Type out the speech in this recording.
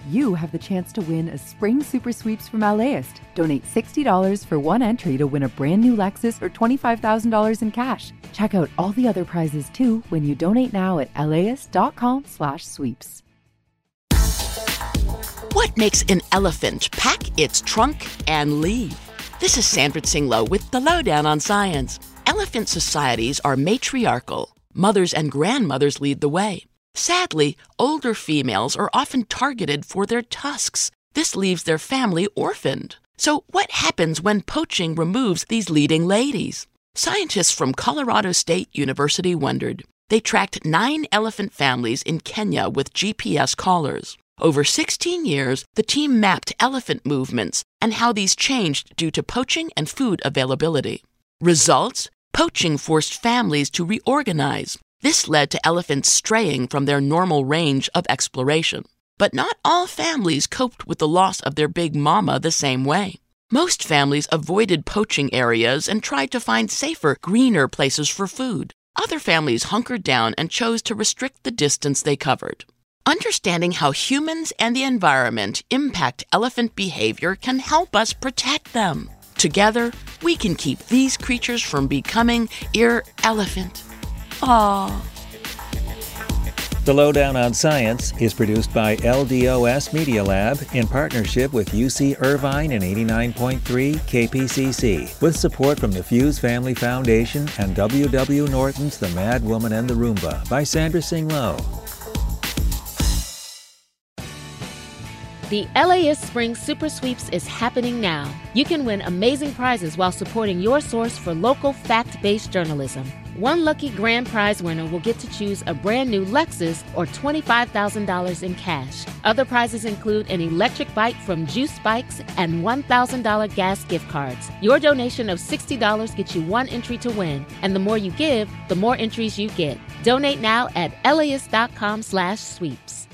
you have the chance to win a spring super sweeps from LAist. Donate $60 for one entry to win a brand new Lexus or $25,000 in cash. Check out all the other prizes too when you donate now at laist.com/sweeps. What makes an elephant pack its trunk and leave? This is Sandra Tsinglow with the Lowdown on Science. Elephant societies are matriarchal. Mothers and grandmothers lead the way. Sadly, older females are often targeted for their tusks. This leaves their family orphaned. So what happens when poaching removes these leading ladies? Scientists from Colorado State University wondered. They tracked 9 elephant families in Kenya with GPS collars. Over 16 years, the team mapped elephant movements and how these changed due to poaching and food availability. Results? Poaching forced families to reorganize. This led to elephants straying from their normal range of exploration. But not all families coped with the loss of their big mama the same way. Most families avoided poaching areas and tried to find safer, greener places for food. Other families hunkered down and chose to restrict the distance they covered. Understanding how humans and the environment impact elephant behavior can help us protect them. Together, we can keep these creatures from becoming irrelevant. Aww. The Lowdown on Science is produced by LDOS Media Lab in partnership with UC Irvine and 89.3 KPCC, with support from the Fuse Family Foundation and W.W. Norton's The Mad Woman and the Roomba by Sandra Tsinglow. The LAist Spring Super Sweeps is happening now. You can win amazing prizes while supporting your source for local fact-based journalism. One lucky grand prize winner will get to choose a brand new Lexus or $25,000 in cash. Other prizes include an electric bike from Juice Bikes and $1,000 gas gift cards. Your donation of $60 gets you one entry to win, and the more you give, the more entries you get. Donate now at laist.com/sweeps.